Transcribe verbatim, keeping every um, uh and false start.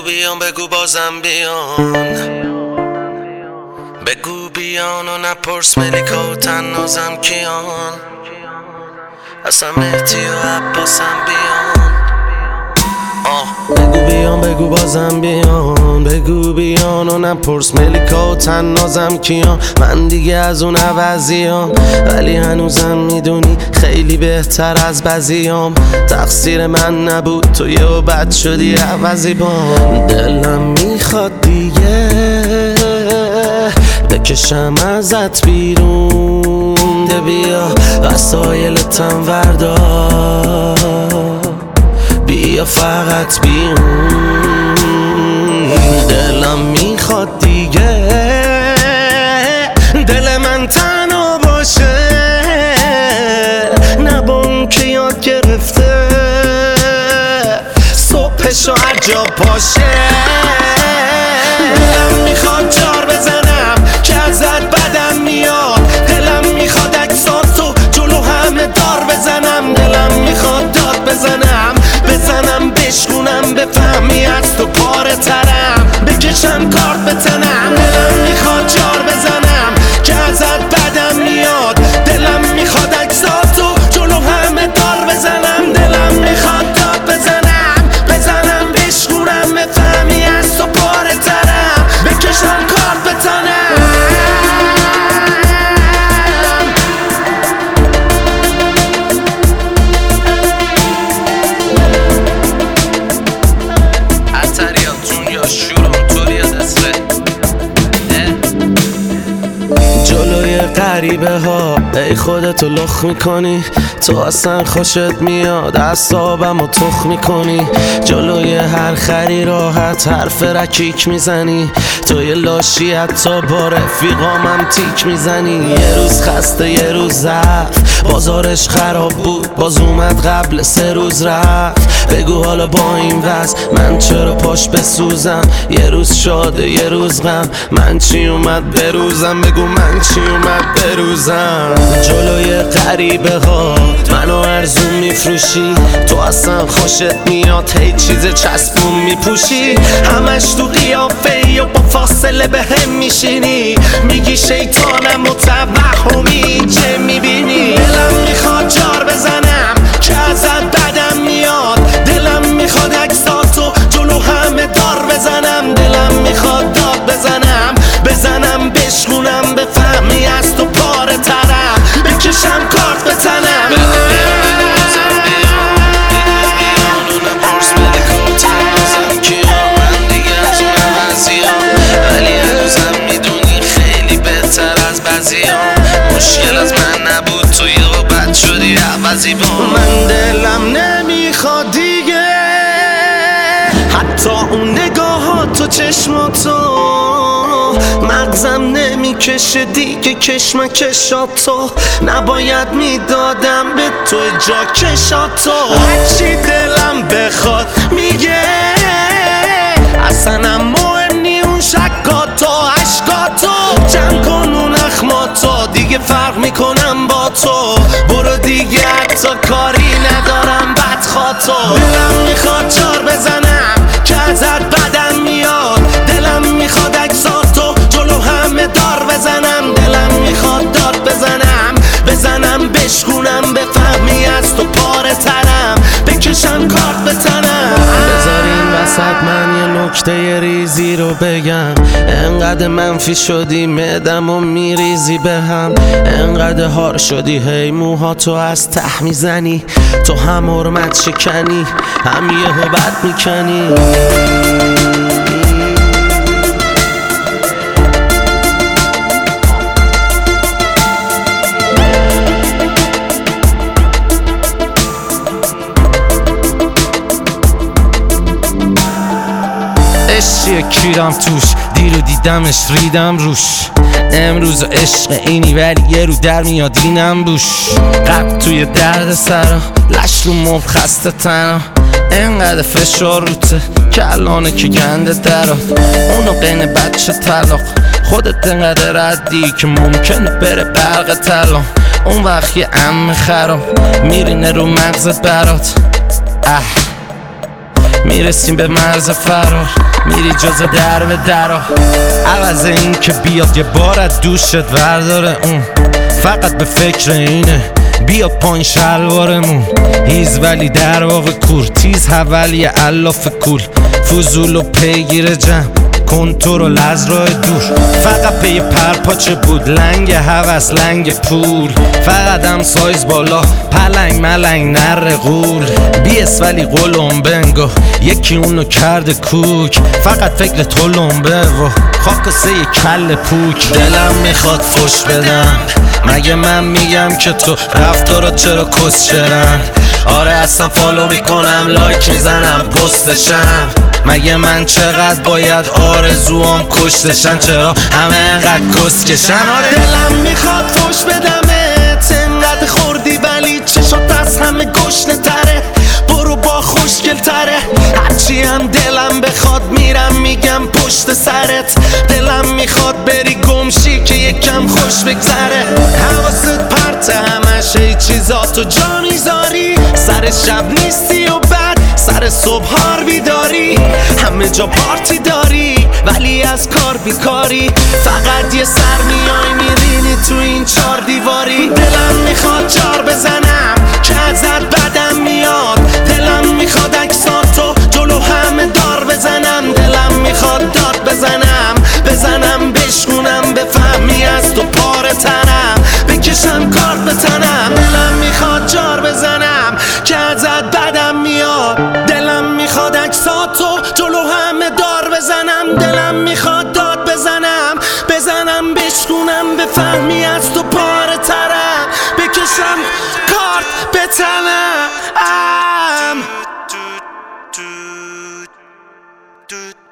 بیان بگو بازم بیان، بگو بیان و نپرس ملیکا و تنازم کیان، اصلا مهدی و عباسم بیان. آه بگو بیان بگو بازم بیان، بگو بیان و نپرس ملیکا و تنازم کیان. من دیگه از اون عوضیام، ولی هنوزم میدونی خیلی بهتر از بعضیام. تقصیر من نبود تو یه و بد شدی عوضی بام. دلم میخواد دیگه بکشم ازت بیرون، ده بیا وسایلتم وردار، بیا فقط بیرون. دلم میخواد دیگه دل من تنها باشه، نه با اون که یاد گرفته صبحشو هر جا پاشه. دلم میخواد جار بزنم که ازت بدم میاد، دلم میخواد عکساتو جلو همه دار بزنم، دلم میخواد داد بزنم بزنم بشکونم بفهمی از تو پاره ترم، بکشم کارت به تنم. دلم میخواد جار بزنم که ازت بدم میاد، دلم میخواد عکساتو جلو همه دار بزنم، دلم میخواد داد بزنم بزنم بشکونم بفهمی از تو پاره ترم، بکشم کارت به تنم. جلوی غریبه ها ای خودتو لخ میکنی، تو اصلا خوشت میاد اعصابمو تخ میکنی. جلوی هر خری راحت حرف رکیک میزنی، تو یه لاشی حتی با رفیقامم تیک میزنی. یه روز خسته یه روز ضعف، بازارش خراب بود باز اومد قبل سه روز رفت. بگو حالا با این وضع من چرا پاش بسوزم، یه روز شاده یه روز غم، من چی اومد بروزم، بگو من چی اومد بروزم. جلوی غریبه ها منو ارزون میفروشی، تو اصلا خوشت میاد هی چیز چسبون میپوشی، همش تو قیافه یا با فاصله به هم میشینی، میگی شیطانم و توهمی چه میبینی. دلم میخواد جار بزنم که ازت بدم میاد، دلم میخواد عکساتو جلو همه دار بزنم، دلم میخواد داد بزنم بزنم بشکونم بفهمی از تو پاره ترم، بکشم کارت به تنم. مشکل از من نبود تو یه و بد شدی عوضی با من. دلم نمیخواد دیگه حتی اون نگاهات و چشماتو، مغزم نمیکشه دیگه کشمکشاتو، نباید میدادم به تو جا کشاتو. هرچی دلم بخواد میگه اصلا مهم نی اون شکاتو عشقاتو، جمع کن اون اخماتو دیگه فرق میکنم با تو، برو دیگه حتی کاری ندارم بدخواتو. دلم میخواد جار بزنم که ازت بدم میاد، دلم میخواد عکساتو جلو همه دار بزنم، دلم میخواد داد بزنم بزنم بشکونم بفهمی از تو پاره ترم، بکشم کارت به تنم. بذارین وسط من یه نکته ریزی رو بگم، انقدر منفی شدی معدم و میریزی به هم، انقدر هار شدی هی موهاتو از ته میزنی، تو هم حرمت شکنی هم یه بد میکنی. عشقیه کیرم توش، دیرو دیدمش ریدم روش، امروز عشق اینی ولی یه رو در میاد اینم بوش. قبل توی درد سرا لش رو مب خسته تنها، انقدر فشار روته که الانه که گنده درات، اونو قین بچه طلاق خودت انقدر ردی که ممکنه بره برق طلا، اون وقت یه عمه خراب میرینه رو مغزت برات. اه میرسیم به مرز فرار، میری جز در به درا. عوض این که بیاد یه بار از دوشت ورداره، اون فقط به فکر اینه بیاد پایین شلوارمون. هیز ولی در واقع کور، تیز حولی علاف کول، فضول و پیگیر جمع، کنترل از راه دور. فقط پی پرپاچه بود، لنگ هوس لنگ پول، فقط هم سایز بالا، پلنگ ملنگ نر غول. بیس ولی قلم بنگو، یکی اونو کرده کوک، فقط فکر تو لنبه و خاک و سه کل پوک. دلم میخواد فش بدم، مگه من میگم که تو رفتارا چرا کسچرن؟ آره اصلا فالو میکنم، لایک میزنم، پستشم. مگه من چقدر باید آرزوام کشتشن؟ چرا همه انقدر کسکشن؟ آره دلم میخواد فش بدمت، انقدر خوردی ولی چشات از همه گشنه تره. برو با خوشگل تره، هرچی هم دلم بخواد میرم میگم پشت سرت. دلم میخواد بری گمشی که یکم خوش بگذره. حواست پرته همش ای چیزاتو جا میذاری، سر شب نیستی و بعد سر صبح هار بیداری. همه جا پارتی داری ولی از کار بیکاری، فقط یه سر میای میرینی تو این چار دیواری. دلم میخواد جار بزنم که ازت بدم میاد، دلم میخواد عکساتو جلو همه دار بزنم. دلم میخواد داد بزنم بزنم بشکونم، بفهمی از تو پاره تنم، بکشم کارت به تنم. دلم میخواد جار بزنم که ازت بدم میاد، دلم میخواد عکساتو جلو همه دار بزنم. دلم میخواد داد بزنم بزنم بشکونم، بفهمی از تو پاره ترم، بکشم کارت به تنم.